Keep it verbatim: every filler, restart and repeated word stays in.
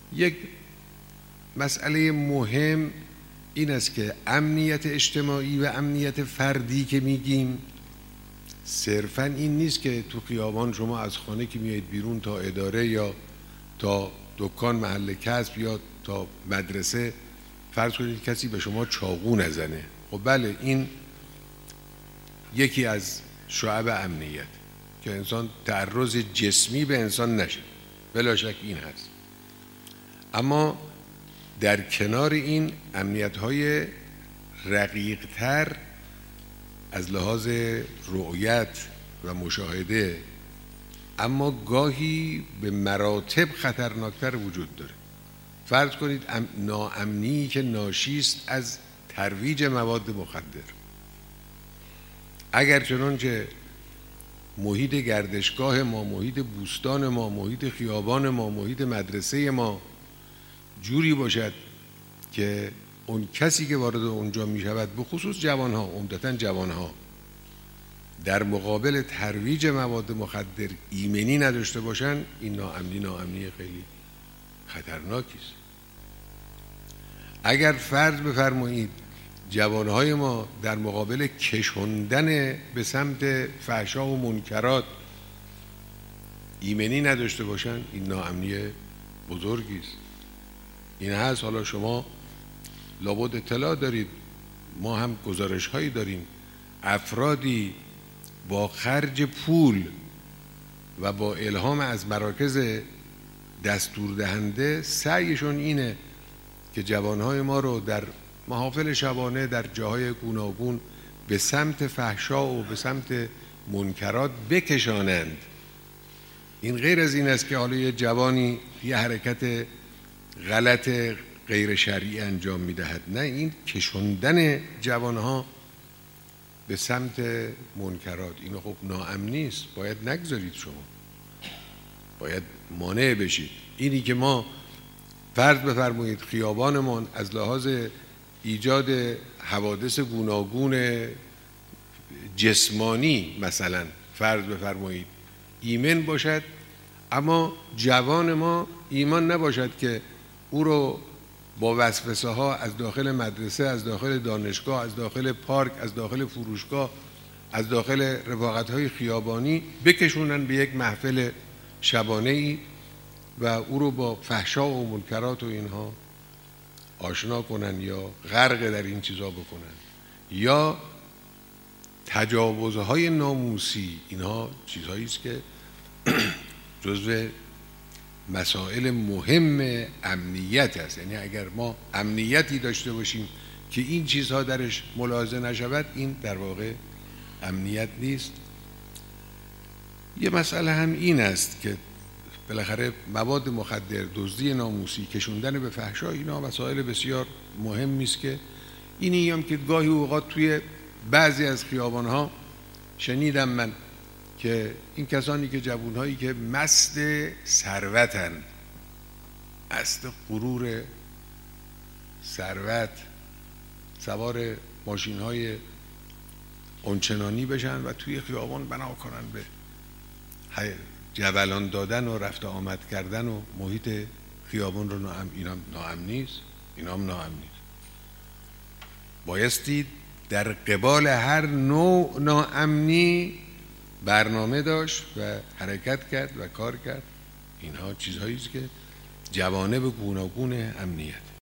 یک مسئله مهم این است که امنیت اجتماعی و امنیت فردی که میگیم صرفاً این نیست که تو خیابان شما از خانه که میایید بیرون تا اداره یا تا دکان محل کسب یا تا مدرسه فرض کنید کسی به شما چاقو نزنه. خب بله، این یکی از شعب امنیت که انسان تعرض جسمی به انسان نشه، بلا شک این هست. اما در کنار این امنیت‌های رقیق‌تر از لحاظ رؤیت و مشاهده اما گاهی به مراتب خطرناکتر وجود داره. فرض کنید ناامنی که ناشی است از ترویج مواد مخدر. اگر چنانچه محیط گردشگاه ما، محیط بوستان ما، محیط خیابان ما، محیط مدرسه ما جوری باشد که اون کسی که وارد اونجا می شود، به خصوص جوانها، عمدتاً جوانها، در مقابل ترویج مواد مخدر ایمنی نداشته باشند، این ناامنی ناامنی خیلی خطرناکی است. اگر فرض بفرمایید جوانهای ما در مقابل کشوندن به سمت فحشا و منکرات ایمنی نداشته باشند، این ناامنی بزرگی است. این هست. حالا شما لابد اطلاع دارید، ما هم گزارش هایی داریم، افرادی با خرج پول و با الهام از مراکز دستور دهنده سعیشون اینه که جوانهای ما رو در محافل شبانه در جاهای گوناگون به سمت فحشا و به سمت منکرات بکشانند. این غیر از این است که حالا یه جوانی یه حرکت غلط غیر شرعی انجام میدهد، نه، این کشوندن جوانها به سمت منکرات، این خب ناامنی است. باید نگذارید، شما باید مانع بشید. اینی که ما فرض بفرمایید خیابانمان از لحاظ ایجاد حوادث گوناگون جسمانی مثلا فرض بفرمایید ایمن باشد، اما جوان ما ایمان نباشد که او رو با وسوسه ها از داخل مدرسه، از داخل دانشگاه، از داخل پارک، از داخل فروشگاه، از داخل رفاقت های خیابانی بکشونن به یک محفل شبانه ای و او رو با فحشا و منکرات و اینها آشنا کنن یا غرق در این چیزا بکنن، یا تجاوزهای ناموسی. اینها چیزهایی است که جزو مسائل مهم امنیت است. یعنی اگر ما امنیتی داشته باشیم که این چیزها درش ملاحظه نشود، این در واقع امنیت نیست. یه مسئله هم این است که بالاخره مواد مخدر، دزدی ناموسی، کشوندن به فحشا، اینا مسائل بسیار مهمی است که اینی هم که گاهی اوقات توی بعضی از خیابانها شنیدم من که این کسانی که جوانهایی که مست ثروتند، مست غرور ثروت، سوار ماشین‌های اونچنانی بشن و توی خیابان بنا کنن به جولان دادن و رفت آمد کردن و محیط خیابان رو ناام اینا ناامنی است. اینا هم ناامنی است. بایستی در قبال هر نوع ناامنی برنامه داشت و حرکت کرد و کار کرد. اینها چیزهایی است که جوانب گوناگون امنیت